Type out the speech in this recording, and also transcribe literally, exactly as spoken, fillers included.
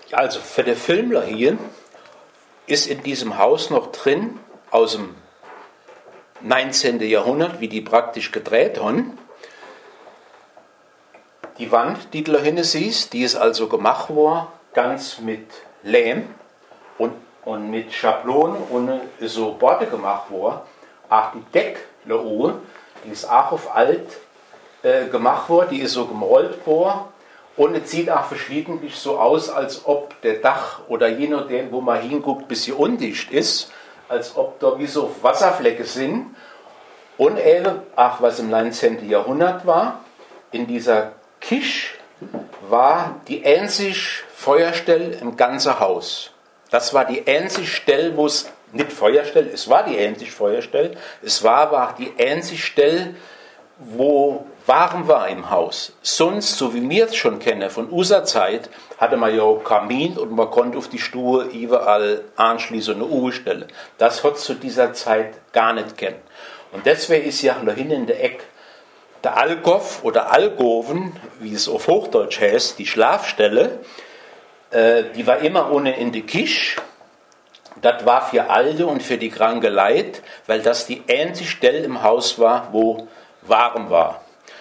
Also für den Filmler hier ist in diesem Haus noch drin, aus dem neunzehnten. Jahrhundert, wie die praktisch gedreht haben. Die Wand, die du da hinten siehst, die ist also gemacht worden, ganz mit Lehm und, und mit Schablonen und so Borde gemacht worden. Auch die Decke da oben, die ist auch auf alt äh, gemacht worden, die ist so gemollt worden. Und es sieht auch verschiedentlich so aus, als ob der Dach oder je nachdem, wo man hinguckt, ein bisschen undicht ist, als ob da wie so Wasserflecke sind. Und eben, ach, was im neunzehnten. Jahrhundert war, in dieser Kisch war die einzige Feuerstelle im ganzen Haus. Das war die einzige Stelle, wo es, nicht Feuerstelle, es war die einzige Feuerstelle, es war aber auch die einzige Stelle, wo warm war im Haus. Sonst, so wie wir es schon kennen, von unserer Zeit, hatte man ja Kamin und man konnte auf die Stuhe überall anschließen und eine Uhr stellen. Das hat es zu dieser Zeit gar nicht kennen. Und deswegen ist ja da hinten in der Ecke der Alkoff oder Algoven, wie es auf Hochdeutsch heißt, die Schlafstelle, äh, die war immer ohne in der Kisch. Das war für Alte und für die kranke Leute, weil das die einzige Stelle im Haus war, wo warm war.